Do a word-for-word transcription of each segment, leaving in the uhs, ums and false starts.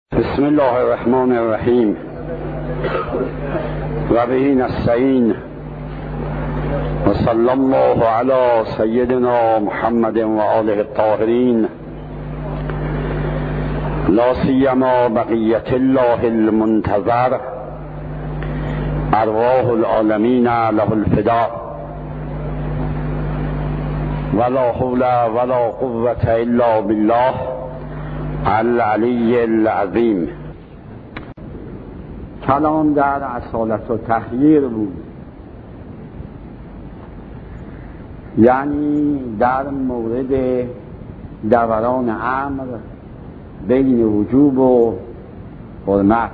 بسم الله الرحمن الرحیم و به نستعین و صلی الله علی سیدنا محمد و آله الطاهرین لا سیما بقیت الله المنتظر ارواح العالمین له الفداء ولا حول ولا قوة الا بالله العلی العظیم. کلام در اصالت و تخییر بود، یعنی در مورد دوران امر بین وجوب و حرمت.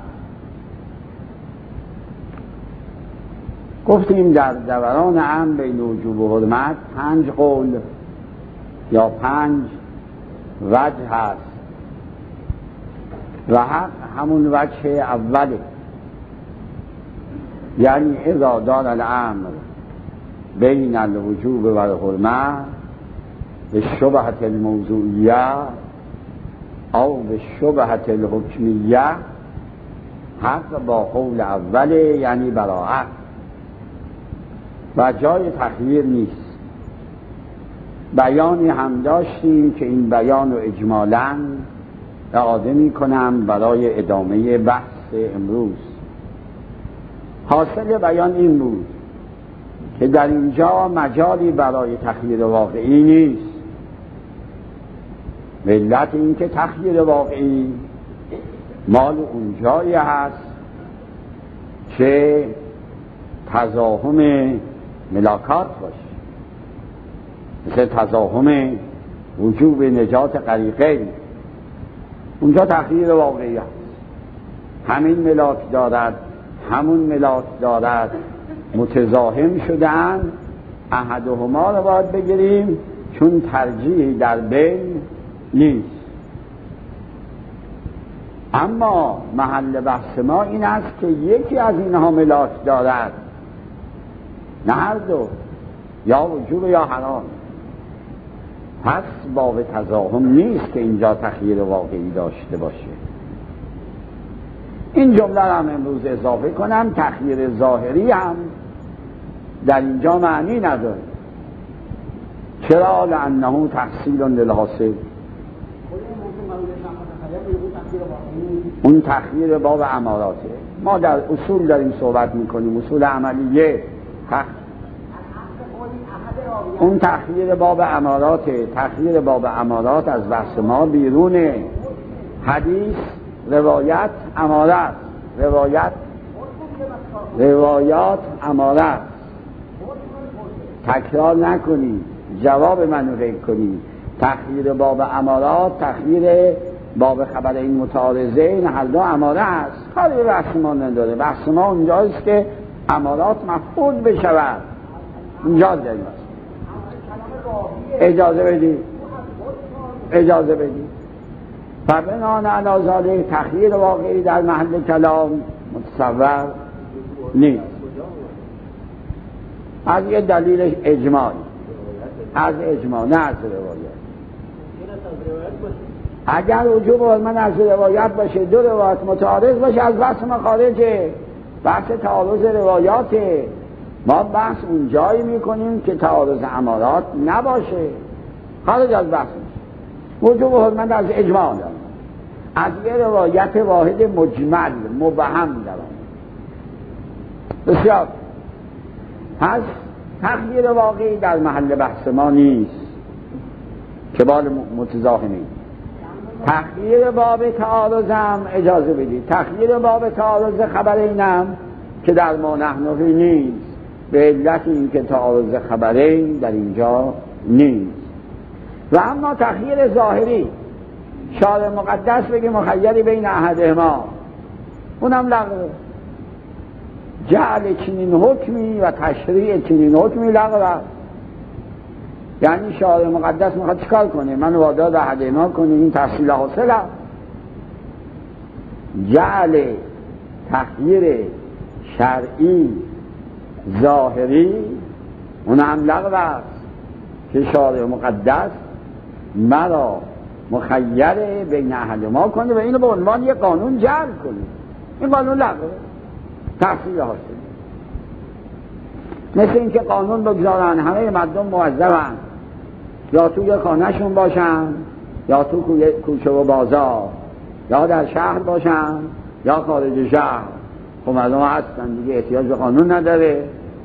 گفتیم در دوران امر بین وجوب و حرمت پنج قول یا پنج وجه هست و حق همون وجه اوله، یعنی اذا دار الامر بین الوجوب و الحرمه به شبهت الموضوعیه او به شبهت الحکمیه، حق با قول اوله یعنی براعت و جای تخییر نیست. بیانی هم داشتیم که این بیان رو اجمالاً اعاده می کنم برای ادامه بحث امروز. حاصل بیان این بود که در اینجا مجالی برای تخییر واقعی نیست، به علت اینکه تخییر واقعی مال اونجایی هست که تزاحم ملاکات باشه، مثل تزاحم وجوب نجات غریقین. اونجا تخییر واقعی هست، همین ملاک دارد همون ملاک دارد، متزاحم شدن، احدهما رو باید بگیریم چون ترجیحی در بین نیست. اما محل بحث ما این است که یکی از اینها ملاک دارد، نه هر دو، یا وجوب یا حرام. پس باب تزاحم نیست که اینجا تخییر واقعی داشته باشه. این جمله را هم امروز اضافه کنم، تخییر ظاهری هم در اینجا معنی نداره. چرا؟ لانه تحصیل للحاصل. اون تخییر باب اماراته. ما در اصول داریم صحبت میکنیم، اصول عملیه. تخ... اون تخییر باب امارات، تخییر باب امارات از بحث ما بیرونه. حدیث روایت امارات، روایت روایات امارات. تکرار نکنی، جواب منو غیر کنی. تخییر باب امارات، تخییر باب خبر این متعارضه، این هر دو اماره است. کاری بحث ما نداره. بحث ما اونجاست که امارات مفقود بشود. اونجا داریم. اجازه بدید اجازه بدید فبنان علی ذلک تخییر واقعی در محل کلام متصور نیست. از یه دلیل اجماعی، از اجماع، نه از روایت. اگر وجوب حرمت از روایت باشه، دو روایت متعارض باشه، از بحث ما خارجه. بحث تعارض روایاته. ما بحث اون جایی میکنیم که تعارض امارات نباشه، خارج از بحث میشه. وجوب حرمت از اجماع دارم، از یه روایت واحد مجمل مبهم دارم. بسیار. پس تخییر واقعی در محل بحث ما نیست که بال متزاحمین. تخییر باب تعارضم اجازه بدید، تخییر باب تعارض خبر اینم که در ما نحنفی نیست، به علت این که تعارض خبرین در اینجا نیست. و اما تخییر ظاهری، شارع مقدس بگه مخیری بین احدهما، اونم لغوه. جعل چنین حکمی و تشریع چنین حکمی لغوه. یعنی شارع مقدس میخواد چیکار کنه؟ من واداد احدهما کنه، این تحصیل حاصله. جعل تخییر شرعی ظاهری اون هم لغو است که شارع مقدس مرا مخیر بین احدهما کنه و اینو به عنوان یک قانون جعل کنه. این قانون لغوه، تحصیل حاصل. مثل اینکه قانون بگذارن همه مردم موظفن یا توی خانهشون باشن یا تو کوچه و بازار، یا در شهر باشن یا خارج شهر. خب مردم هستن دیگه، احتیاج به قانون نداره.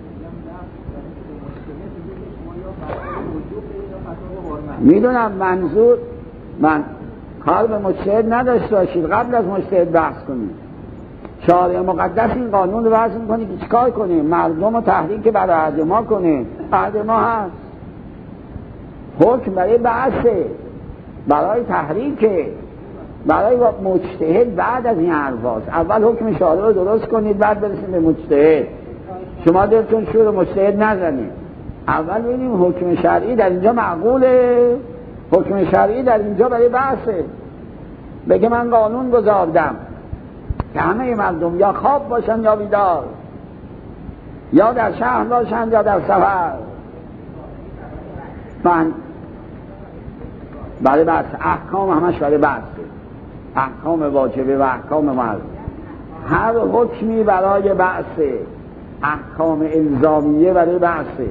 میدونم منظور من کار به مجتهد نداشته باشید، قبل از مجتهد بحث کنید. شارع مقدس این قانون رو وضع می‌کنه که چیکار کنیم؟ مردم رو تحریک برای عهد ما کنه. عهد ما هست، حکم برای بحثه، برای تحریکه، برای مجتهد بعد از این حرفاست. اول حکم شارع رو درست کنید بعد برسیم به مجتهد. شما دلتون شور مجتهد نزنید، اول ببینیم حکم شرعی در اینجا معقوله. حکم شرعی در اینجا برای بحثه. بگه من قانون گذاردم که همه مردم یا خواب باشن یا بیدار، یا در شهر باشن یا در سفر. من برای بحث احکام همش برای بحثه، احکام واجبه و احکام محرم. هر حکمی برای بحثه، احکام الزامیه برای بحثه،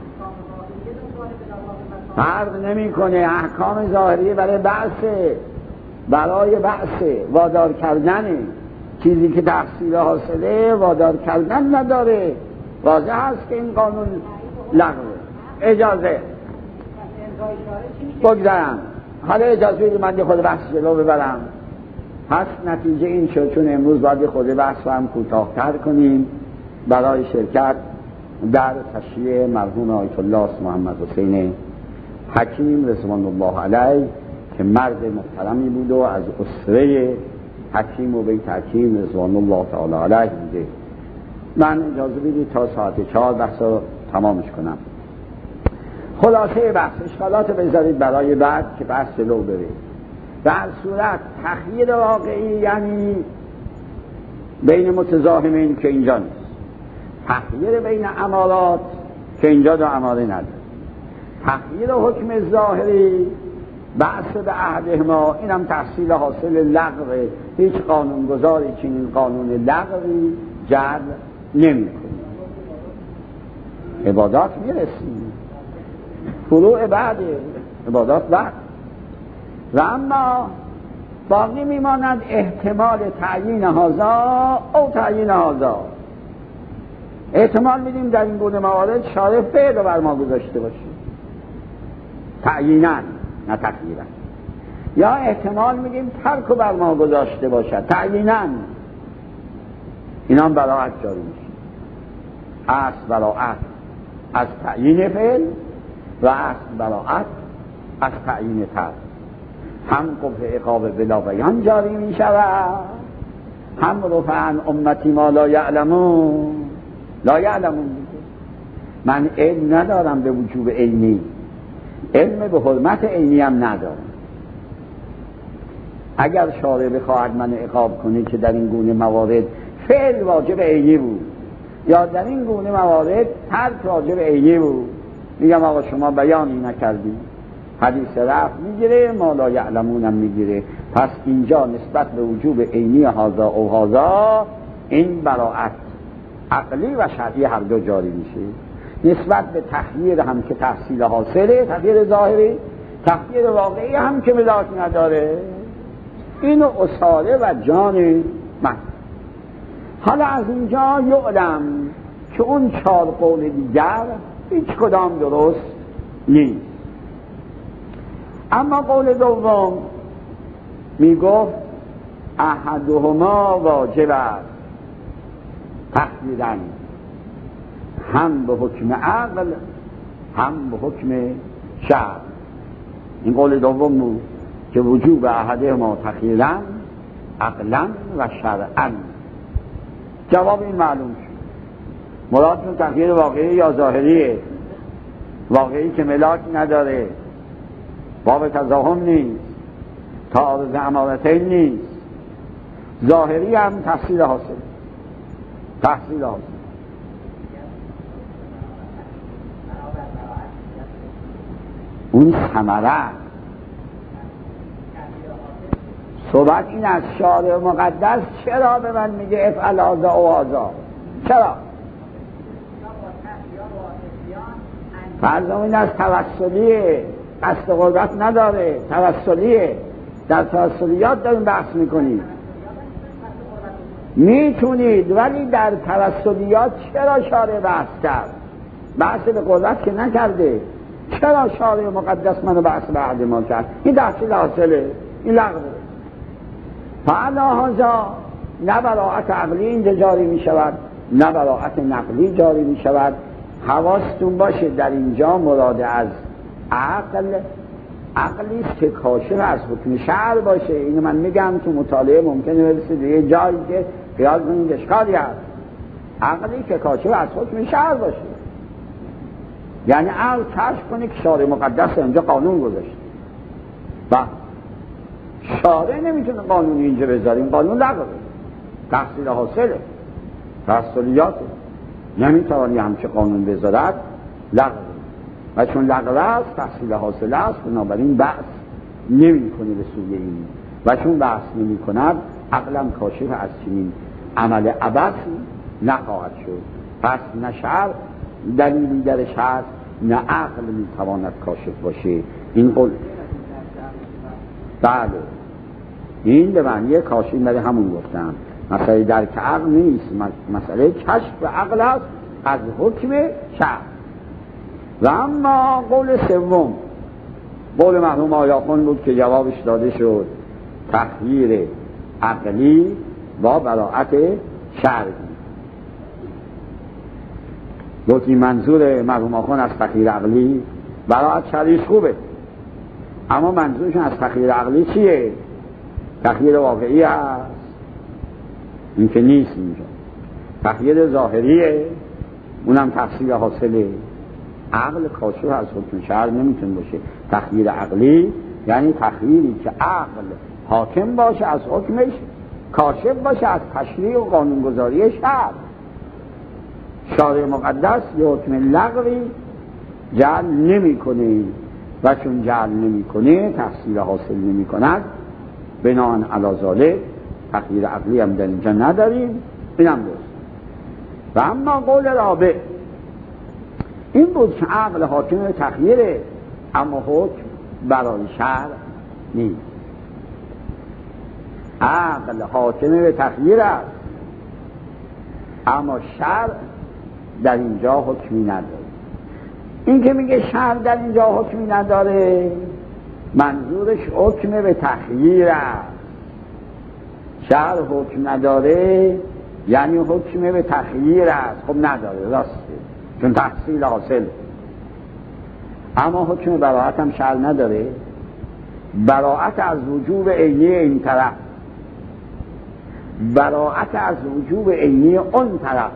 فرق نمی کنه. احکام ظاهریه برای بحثه، برای بحثه، وادار کردنه. چیزی که تحصیل حاصله وادار کردن نداره. واضح هست که این قانون لغوه. اجازه بگذارم. حالا اجازه بدید من یه خود بحث جلو ببرم. پس نتیجه این شد چون امروز باید یه خود بحث رو هم کوتاه‌تر کنیم برای شرکت در تشییع مرحوم آیت الله محمد حسین حکیم رضوان الله علیه که مرد محترمی بود و از اسره حکیم و بیت حکیم رضوان الله تعالی علیه بوده. من اجازه بدید تا ساعت چهار بحث رو تمامش کنم. خلاصه بحث، اشکالات بذارید برای بعد که بحث جلو بره. در صورت تخییر واقعی یعنی بین متضاهمین که اینجا نیست، تخییر بین امارات که اینجا دو اماره نداره، تخییر حکم ظاهری بحث به عهد ما، اینم تحصیل حاصل لغوه. هیچ قانونگذاری چنین قانون لغوی جعل نمی کنه. عبادات میرسیم، فروع بعد عبادات بعد. و اما باقی میماند احتمال تعیین هذا او تعیین هذا. احتمال میدیم در این گونه موارد شارع فعل رو بر ما گذاشته باشه، تعییناً نه تخییراً. یا احتمال میدیم ترک رو بر ما گذاشته باشه، تعییناً. اینا هم براعت جاری میشه. اصل براعت از تعیین فعل و اصل براعت از تعیین ترک. هم قبح عقاب بلا بیان جاری می شود، هم رفعن امتی ما لا یعلمون. لا یعلمون من علم ندارم به وجوب عینی، علم به حرمت عینی هم ندارم. اگر شارع بخواهد من عقاب کنه که در این گونه موارد فعل واجب عینی بود یا در این گونه موارد ترک واجب عینی بود، میگم آقا شما بیانی نکردی، حدیث رفع میگیره، ما لا یعلمون هم میگیره. پس اینجا نسبت به وجوب عینی هذا او هذا این براعت عقلی و شرعی هر دو جاری میشه. نسبت به تخییر هم که تحصیل حاصله، تخییر ظاهری، تخییر واقعی هم که ملاک نداره. اینو اصاله و جان من. حالا از اینجا یعلم که اون چهار قول دیگر هیچ کدام درست نیست. اما قول دوم میگفت احدهما واجب است تقدیرن، هم به حکم عقل هم به حکم شرع. این قول دوم بود که وجوب احدهما تخییرن عقلا و شرعا. جواب این معلوم شد. مرادتون تخییر واقعی یا ظاهریه؟ واقعی که ملاک نداره، باب تضاهم نیست، تعارض امارتین نیست. ظاهری هم تحصیل حاصل، تحصیل حاصل. اون ثمره صحبت این از شارع مقدس چرا به من میگه افعل هذا و هذا؟ چرا؟ فرضم این از توسلیه، قصد قربت نداره، توسلیه. در توسلیات داریم بحث میکنیم. میتونید، ولی در توسلیات چرا شارع بحث کرد؟ بحث به قربت که نکرده. چرا شارع مقدس منو بحث به عهد ما کرد؟ این تحصیل حاصله، این لغوه. فعلا هذا نه براعت عقلی اینجا جاری می شود، نه براعت نقلی جاری می شود. حواستون باشه در اینجا مراد از عقل عقلی که کاشف از حکم شرع باشه. اینو من میگم تو مطالعه ممکنه برسید به یه جایی که خیال کنید اشکالی هست. عقلی که کاشف از حکم شرع باشه، یعنی عقل کشف کنه که شارع مقدس اینجا قانون گذاشته و شارع نمیتونه قانون اینجا بذاره، این قانون لغوه، تحصیل حاصله، تحصیلیاته، نمیتوانی همچه قانون بذارد، لغوه. و چون لغوه است، تحصیل حاصله است، بنابراین بحث نمی کنه به سوی این. و چون بحث نمی کند، عقلم کاشف از چنین عمل عبث نخواهد شد. پس نه شرع دلیلی درش هست، نه عقل میتواند کاشف باشه. این قول بله، این به معنی کاشف برای همون گفتم. مسئله درک عقل نیست، مسئله کشف عقل است از حکم شرع. و اما قول سوم، قول مرحوم آیاخون بود که جوابش داده شد تخییر عقلی با براعت شرعی. گفتی منظور مرحوم آخون از تخییر عقلی براعت شرعیش خوبه، اما منظورشون از تخییر عقلی چیه؟ تخییر واقعی هست، این که نیست اینجا. تخییر ظاهریه، اونم تحصیل حاصله. عقل کاشف از حکم شرع نمیتونه باشه. تخییر عقلی یعنی تخییری که عقل حاکم باشه از حکمش، کاشف باشه از تشریع و قانونگذاری شرع. شارع مقدس یه حکم لغوی جعل نمی کنه و چون جعل نمی کنه تحصیل حاصل نمی کند، بناهن علی ذالک تخییر عقلی هم در اینجا نداریم. اینم درست. و اما قول رابع این بود که عقل حاکم به تخییره، اما حکم برای شرع نیست. عقل حاکم به تخییر است، اما شرع در اینجا حکمی نداره. این که میگه شرع در اینجا حکمی نداره، منظورش حکم به تخییر است. شرع حکم نداره یعنی حکم به تخییر است. خب نداره، راسته، چون تحصیل حاصل. اما حکم براعت هم شرع نداره. براعت از وجوب عینی این طرف، براعت از وجوب عینی اون طرف.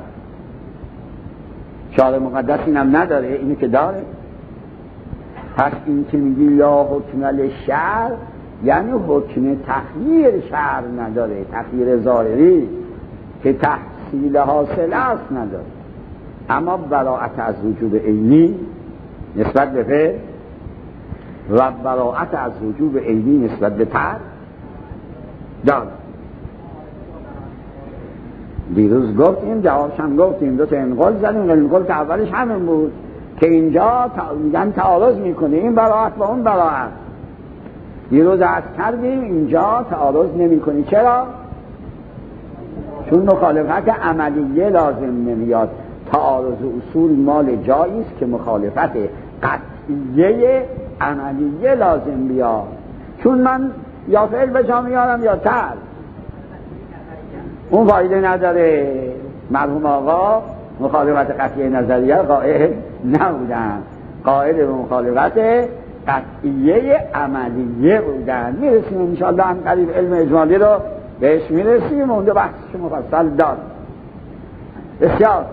شارع مقدس اینم نداره، اینی که داره. پس این که میگی یا حکم للشرع یعنی حکم تخییر شرع نداره، تخییر ظاهری که تحصیل حاصل است نداره. اما براعت از وجوب عینی نسبت به فعل و براعت از وجوب عینی نسبت به ترک داره. دیروز گفتیم، جوابش هم گفتیم، دو تا انقل زدیم. انقل که اولش همین بود که اینجا میگن تعارض میکنه این براعت با اون براعت. دیروز عرض کردیم اینجا تعارض نمیکنه. چرا؟ چون مخالفت عملیه لازم نمیاد. تعارض اصول مال جایی است که مخالفت قطعیه عملیه لازم بیاد. چون من یا فعل به جا میارم یا ترک، اون فایده نداره. مرحوم آقا مخالفت قطعی نظریه قائل نبودن، قائل به مخالفت قطعیه عملیه بودن. میرسیم انشاءالله هم قریب علم اجمالی رو بهش میرسیم، اونجا بحثش مفصل دار. بسیار.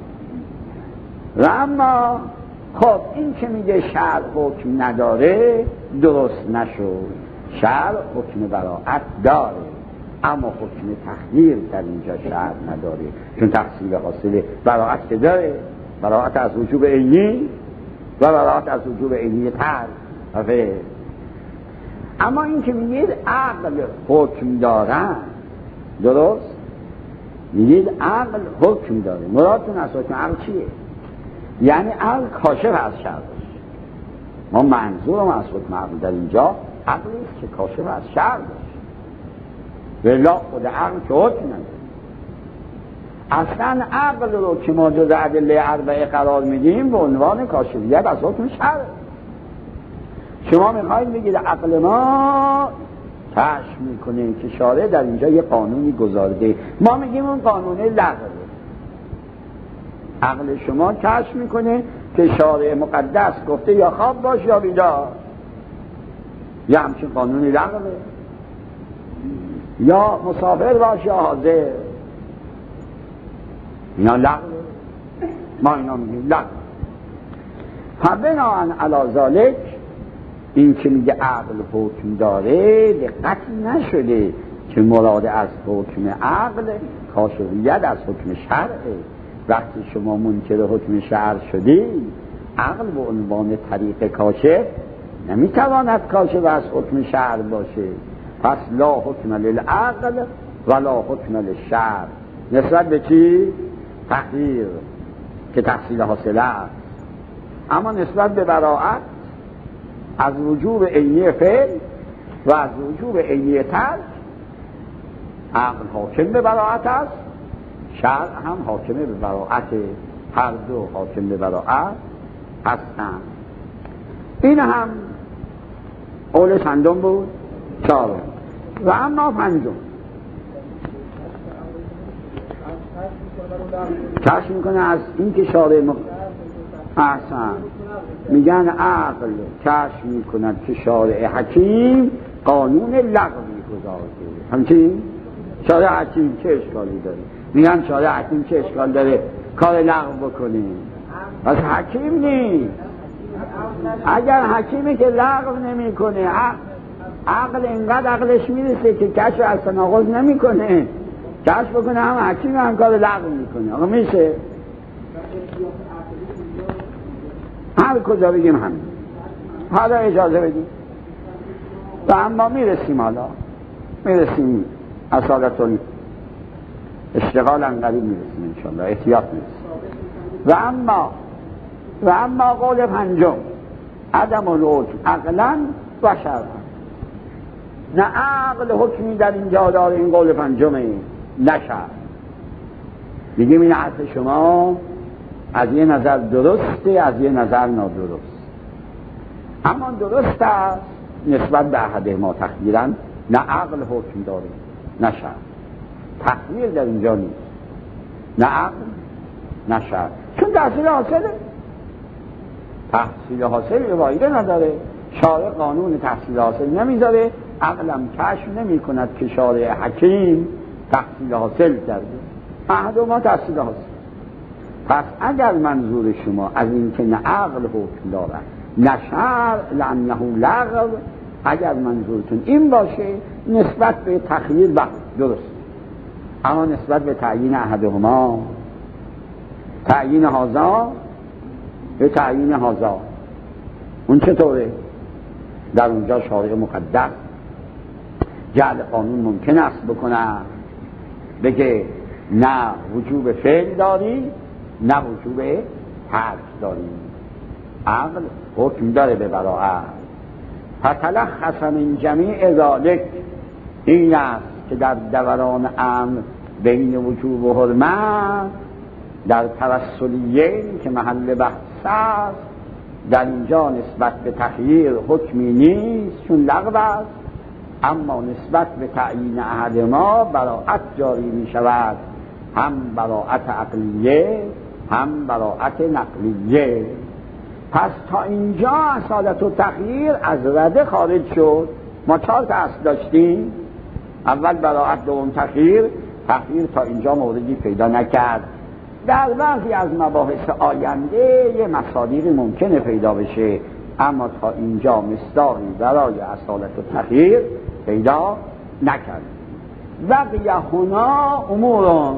و اما خب این که میگه شرع حکم نداره درست نشد. شرع حکم براعت داره، اما حکم تخییر در اینجا شرع نداره، چون تحصیل حاصله. براعت که داره، براعت از وجوب عینی و براعت از وجوب عینی تر. اما این که میگید عقل حکم دارن، درست؟ میگید عقل حکم داره، مرادتون از حکم عقل چیه؟ یعنی عقل کاشف از شر باشه. ما منظورم از حکم عقل در اینجا عقلیست که کاشف از شر باشه، ولی خود عقل که حکم نداره. اصلا عقل رو که ما جز ادله اربعه قرار میدیم به عنوان کاشفیت از حکم شر. شما میخواید بگید عقل ما کشف میکنه که شارع در اینجا یه قانونی گذارده، ما میگیم اون قانون لغوه. عقل شما کشف میکنه که شارع مقدس گفته یا خواب باش یا بیدار، یا همچین قانونی لغوه، یا مسافر باش یا حاضر، اینا لغوه. ما اینا میگیم لغوه. فبناء علی ذلک این که میگه عقل حکم داره دقت نشده که مراد از حکم عقل کاشفیت از حکم شرعه. وقتی شما منکر حکم شرع شدید، عقل به عنوان طریق کاشف نمیتواند کاشف از حکم شرع باشه. پس لا حکم للعقل ولا حکم للشرع. نسبت به چی؟ تحقیر که تحصیل حاصل است. اما نسبت به براءت از وجوب عینی فعل و از وجوب عینی ترک، عقل حاکم به براءت است، شرع هم حاکم به براءت، هر دو حاکم به براءت هستند. این هم قول چندم بود؟ چهارم. و اما پنجم کشف میکنه از این که شارع مق... احسن میگن عقل کشف میکند که شارع حکیم قانون لغوی گذارده. همچنین شارع حکیم چه اشکالی داره؟ میگن شارع حکیم چه اشکال داره کار لغو بکنه؟ پس حکیم نیست. اگر حکیمی که لغو نمی کنه، عقل اینقدر عقلش میرسه که کشف از تناقض نمی کنه، کشف بکنه هم حکیم هم کار لغو میکنه. آقا میشه؟ هر کجا بگیم همین. حالا اجازه بدیم و اما میرسیم، حالا میرسیم اصالتون اشتغال انقریب میرسیم انشاءالله، احتیاط میرسیم. و اما و اما قول پنجم عدم الحکم عقلا و شرعا. نه عقل حکمی در اینجا داره، این قول پنجمه، نه شرع. میگیم این حرف شما از یه نظر درسته، از یه نظر نادرست. اما درست است نسبت به احد ما تخییراً، نه عقل حکم داره نه شرع. تخییر در اینجا نیست، نه عقل نه شرع، چون تحصیل حاصله. تحصیل حاصل وایده نداره، شارع قانون تحصیل حاصل نمیذاره، عقلم کشف نمی کند که شارع حکیم تحصیل حاصل کرده. احد ما تحصیل حاصل. پس اگر منظور شما از این که نه عقل حکم دارد نه شرع لانه لغو، اگر منظورتون این باشه نسبت به تخییر بحث درست، اما نسبت به تعیین احدهما، تعیین هذا به تعیین هذا، اون چطوره؟ در اونجا شارع مقدس جعل قانون ممکن است بکنه، بگه نه وجوب فعل داری نه وجوب ترک داری. عقل حکم داره به براءت. فتلخص من جمیع ذلک، این است که در دوران امر بین وجوب و حرمت در توسلیه که محل بحث است، در اینجا نسبت به تخییر حکمی نیست چون لغو است، اما نسبت به تعیین احد ما براءت جاری می شود، هم براءت عقلیه هم براءت نقلیه. پس تا اینجا اصالت و تخییر از رده خارج شد. ما چهار تا اصل داشتیم، اول براءت، دوم تخییر. تخییر تا اینجا موردی پیدا نکرد. در بعضی از مباحث آینده یه مصادیقی ممکنه پیدا بشه، اما تا اینجا مصداقی برای اصالت و تخییر پیدا نکرد. بقیه هنا امورون،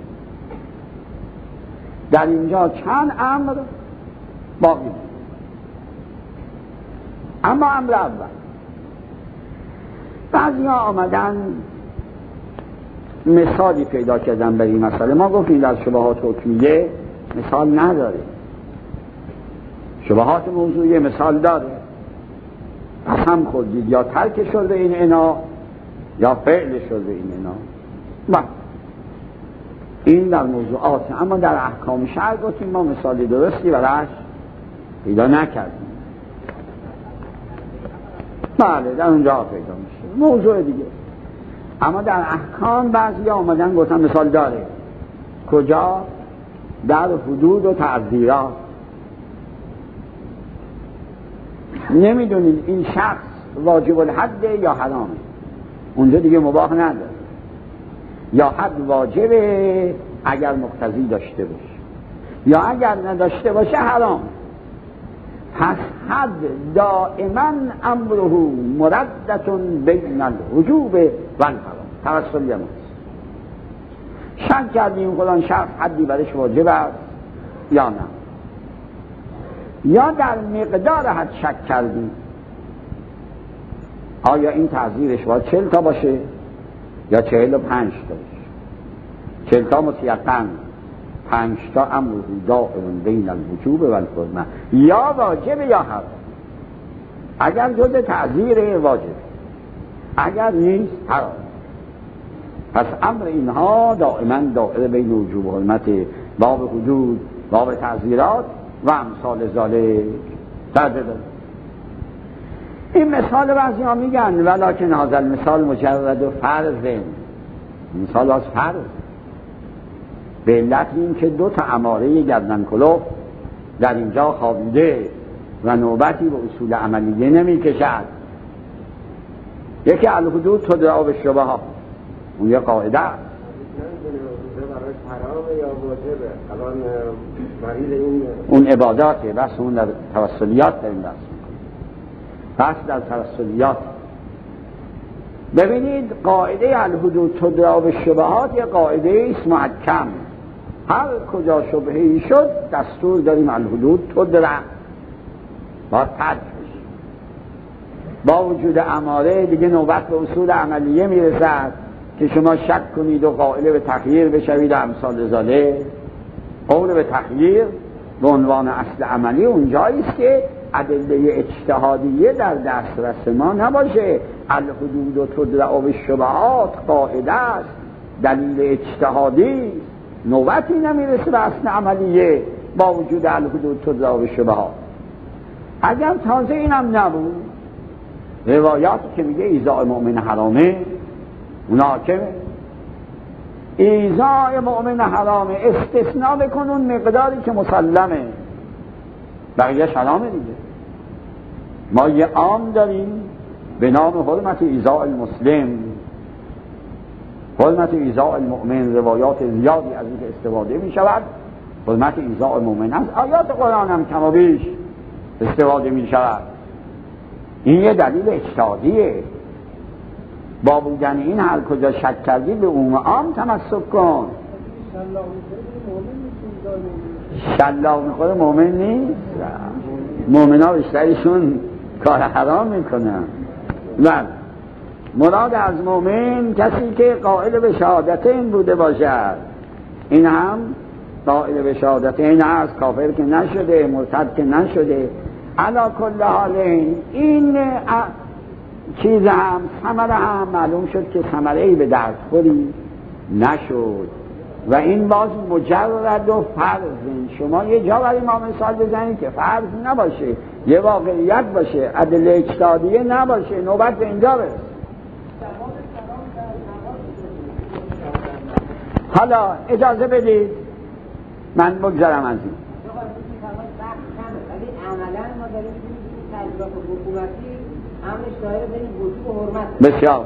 در اینجا چند امر باقی. اما امر اول بعضی ها آمدن مثالی پیدا کردن برای این مسئله. ما گفتیم در شبهات حکمیه مثال نداره، شبهات موضوعی مثال داره. قسم خوردید یا ترک شده این انا یا فعل شده این انا، با این در موضوعات. اما در احکام شرع گفتیم ما مثالی درستی براش پیدا نکردیم. بله در اونجا پیدا میشه موضوع دیگه. اما در احکام بعضی آمدن گفتن مثال داره. کجا؟ در حدود و تعزیرات. نمیدونید این شخص واجب الحد یا حرامه، اونجا دیگه مباح نداره. یا حد واجبه اگر مقتضی داشته باشه، یا اگر نداشته باشه حرام. پس حد دائما امره مردتون بین الوجوب و الحرام. توسلی هم هست. شک کردیم فلان شخص حدی برش واجب است یا نه، یا در مقدار حد شک کردیم آیا این تعزیرش باید چهل تا باشه یا چهل و پنج تا باشه. چهل تا مطلقاً، پنج تا امره دائم بین الوجوب و الحرمه، یا واجب یا حرام. اگر جز تعزیر واجب، اگر نیست حرام. پس امر اینها دائما دائره بین وجوب و حرمت، باب حدود، باب تعزیرات و امثال ذالک در دل. این مثال بعضی ها میگن ولکن هذا المثال مجرد و فرض، مثال از فرض، به علت این که دو تا اماره گردن کلوف در اینجا خوابیده و نوبتی به اصول عملیه نمی کشد. یکی الحدود تدعا به شبهات، اون یه قاعده است. اون عباداته، بس اون در توسلیات داریم دست میکنیم، بس در توسلیات. ببینید قاعده الحدود تدعا به شبهات یه قاعده است محکم. هر کجا شبهه‌ای شد دستور داریم الحدود تدعا باید ترک بشه. با وجود اماره دیگه نوبت به اصول عملیه میرسد که شما شک کنید و قائل به تخییر بشوید و امثال ذالک. قول به تخییر به عنوان اصل عملی اونجایی است که ادله اجتهادیه در دسترس ما نباشه. الحدود و تدعا به شبهات قاعده است، دلیل اجتهادی، نوبتی نمیرسه به اصل عملیه با وجود الحدود تدعا به شبهات. اگر تازه اینم نبود، روایاتی که میگه ایذاء مؤمن حرامه اون حاکمه. ایذاء مؤمن حرامه، استثناء بکن اون مقداری که مسلمه، بقیه‌اش حرامه دیگه. ما یه عام داریم به نام حرمت ایذاء المسلم، حرمت ایذاء المؤمن. روایات زیادی از این استفاده می شود. حرمت ایذاء المؤمن از آیات قرآن هم کم و بیش استفاده می شود. این یه دلیل اجتهادیه. با بودن این هر کجا شک کردی به اون عام تمسک کن. شلاق میخوره مؤمن نیست. مؤمن ها بیشترشون کار حرام میکنن. نه، مراد از مؤمن کسی که قائل به شهادتین بوده باشد. این هم قائل به شهادتین است، کافر که نشده، مرتد که نشده. علا کل حال این چیز هم ثمره هم معلوم شد که ثمره ای به درد خوری نشد و این باز مجرد و فرض. شما یه جا برای ما مثال بزنید که فرض نباشه، یه واقعیت باشه، ادله اجتهادیه نباشه، نوبت به اینجا برسه. حالا اجازه بدید من بگذارم از این. بسیار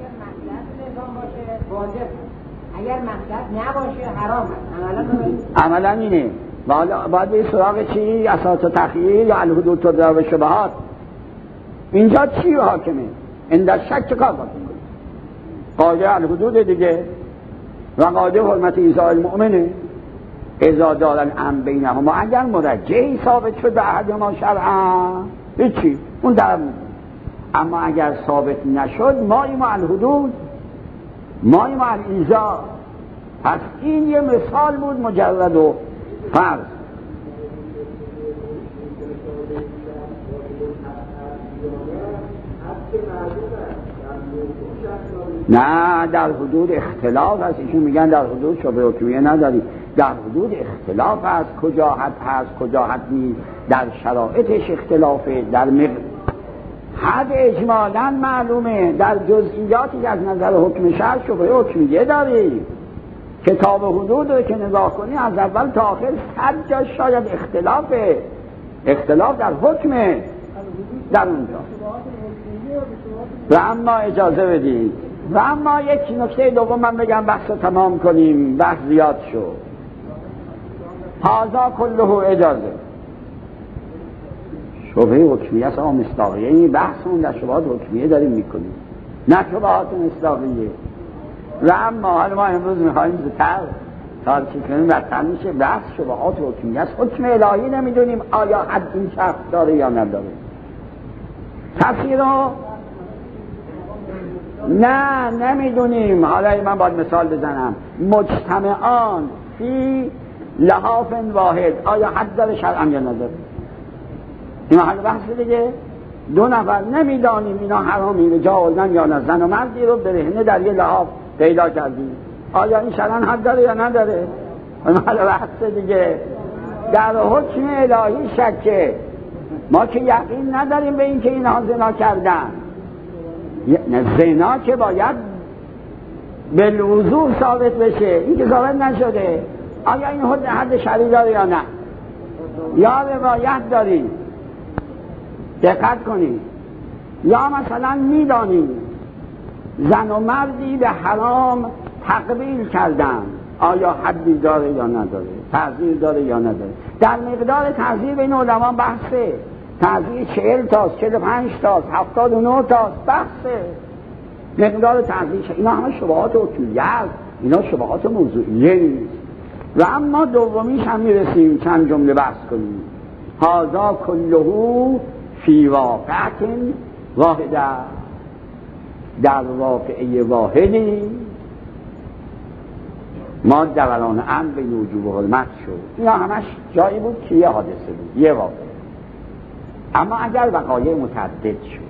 اگر مصلحت نباشه حرام است. عملا اینه. حالا باید به سراغ چی؟ اساس تخییر یا الحدود تدعا به شبهات. اینجا چی حاکمه؟ این در شک چه کار باید کنید؟ قاعده الحدود دیگه و قاعده حرمت ایذاء المؤمنه. اذا دار الامر بینهما، اگر مرجعی ثابت شد به احدهما شرعا هیچی، اون در اما اگر ثابت نشد مایی مع الحدود، مایی مع الایذا. پس این یه مثال بود مجرد و فرض. نه، در حدود اختلاف هست. ایشون میگن در حدود شبه حکمیه نداری، در حدود اختلاف هست. کجا حد هست کجا حد نیست، در شرایطش اختلافه. در مق... حد اجمالاً معلومه، در جزئیاتی که از نظر حکم شرع شبه حکمیه داری. کتاب حدود رو که نگاه کنی از اول تا آخر صد جا شاید اختلافه، اختلاف در حکمه در اونجا. و اما اجازه بدید، و اما یک نکته دوم من بگم بحث رو تمام کنیم، بحث زیاد شد. هذا کله اجازه شبهه حکمیه است. آم مصداقیه این بحثمون در شبهات حکمیه داریم میکنیم، نه شبهات مصداقیه. و اما حالا ما امروز میخواییم زودتر تاریخی کنیم و میشه بحث شبهات حکمیه است. حکم الهی نمیدونیم آیا حد این شخص داره یا نداره. کسی رو نه نمیدونیم. حالا من باید مثال بزنم. مجتمعان فی لحاف واحد آیا حد داره شرعا یا نداره؟ این حال بحث دیگه. دو نفر نمیدانیم اینا حرامی به جا آوردن یا نه. زن و مردی رو برهنه در یه لحاف پیدا کردیم، آیا این شرعا حد داره یا نداره؟ این حال بحث دیگه. در حکم الهی شکه. ما که یقین نداریم به این که اینها زنا کردن. زنا که باید بالوضوح ثابت بشه، این که ثابت نشده. آیا این حد حد شرعی داره یا نه؟ یا روایت داریم، دقت کنید. یا مثلا میدانیم زن و مردی به حرام تقبیل کردن، آیا حدی داره یا نداره، تعزیر داره یا نداره. در مقدار تعزیر بین علما بحثه. تعزیر چهل تاست، چهل پنج تاست، هفتاد و نه تاست، بحثه. مقدار تعزیر اینا همه شبهات حکمیه است، اینا شبهات موضوعیه نیست. و اما دومیش هم میرسیم چند جمله بحث کنیم. هذا کله فی واقعت واحده، در واقعه واحدی ما دوران امر بین وجوب و حرمت شد. اینا همش جایی بود که یه حادثه بود، یه واقعه. اما اگر وقایع متعدد شد،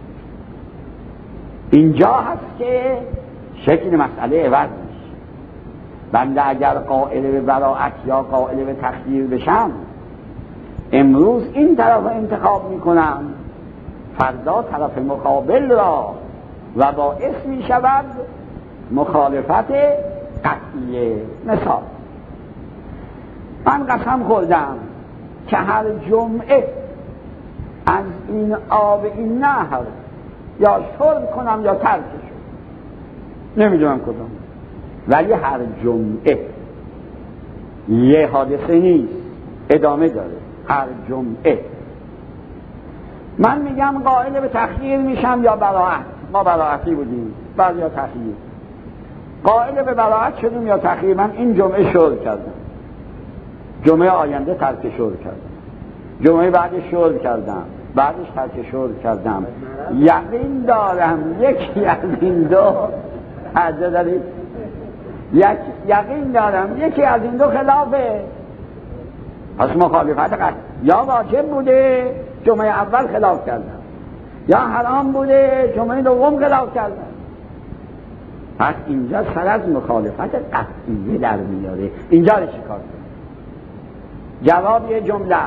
اینجا هست که شکل مسئله عوض میشه. بنده اگر قائل به براءت یا قائل به تخییر بشم، امروز این طرف انتخاب میکنم، فردا طرف مقابل را و باعث می شود مخالفت قطعیه. مثال، من قسم خوردم که هر جمعه از این آب این نهر یا شرب کنم یا ترکش، نمیدونم کدام، ولی هر جمعه یه حادثه نیست، ادامه داره. هر جمعه من میگم قائل به تخییر میشم یا براءت. ما براءتی بودیم، بعد یا تخییر. قائل به براءت شدیم یا تخییر. من این جمعه شرب کردم، جمعه آینده ترک شرب کردم، جمعه بعدش شرب کردم، بعدش ترک شرب کردم. یقین دارم یکی از این دو حاضر دارید، یک یقین دارم یکی از این دو خلافه. پس مخالفت قطع. یا واجب بوده جمعه اول خلاف کردم، یا حرام بوده جمعه دوم خلاف کردم. پس اینجا سر از مخالفت قطعیه در میاره. اینجا رو چیکار کنیم؟ جواب یه جمله،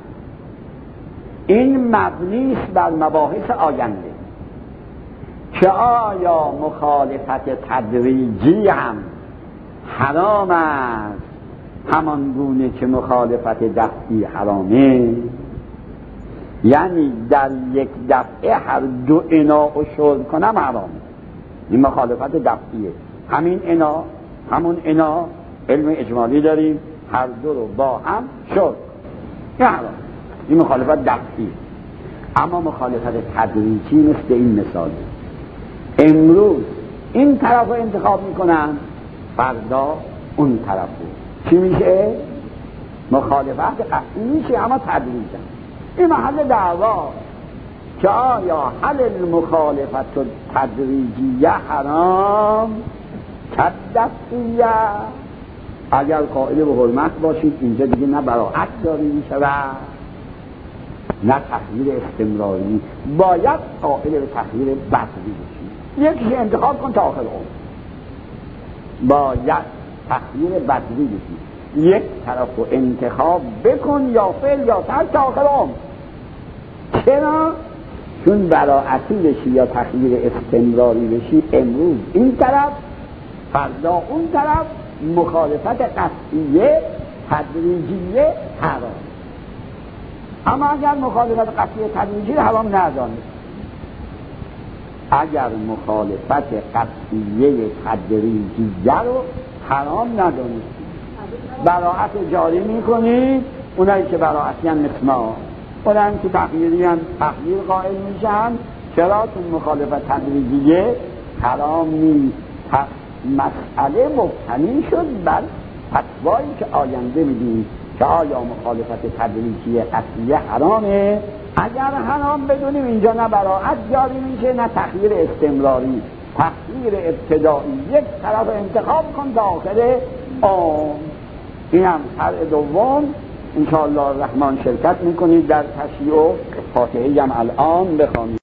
این مبنی است بر مباحث آینده که آیا مخالفت تدریجی هم حرام است همان گونه که مخالفت دفعی حرامه؟ یعنی در یک دفعه هر دو انا رو شرب کنم حرامه، این مخالفت دفعیه. همین انا همون انا علم اجمالی داریم، هر دو رو با هم شرب این حرام، این مخالفت دفعی. اما مخالفت تدریجی مثل این مثال، امروز این طرف رو انتخاب میکنن، فردا اون طرف رو. چی میشه؟ مخالفت قطعی میشه، اما تدریجا. این محل دعوا. که آیا هل المخالفت تدریجیه حرام کدستیه؟ اگر قائل به حرمت باشید اینجا دیگه نه براعت جاری می شود نه تخییر استمراری، باید قائل به تخییر بدلی بشید. یکی انتخاب کن تا آخر عمر، باید تخییر بدلی بشید، یک طرف رو انتخاب بکن یا فعل یا ترک تا آخر عمر. چرا؟ چون براعتی بشی یا تخییر استمراری بشی، امروز این طرف فردا اون طرف، مخالفت قطعیه تدریجیه حرام. اما اگر مخالفت قطعیه تدریجیه حرام ندانید، اگر مخالفت قطعیه تدریجیه رو حرام ندانید، براعت جاری میکنید. اونایی که براعتی هم مثل ما، اونایی که تغییری هم تغییر قائل میشن. چرا؟ چون مخالفت تدریجیه حرام نیست. مسئله مبتنی شد بر فتوایی که آینده میدیم که آیا مخالفت تدریجی قطعیه حرامه. اگر حرام بدونیم اینجا نه براعت جاری میشه نه تخییر استمراری، تخییر ابتدایی، یک طرف انتخاب کن تا آخر عمر. این هم فرع دوم انشاءالله الرحمن شرکت میکنید در تشییع. فاتحه هم الان بخوانید.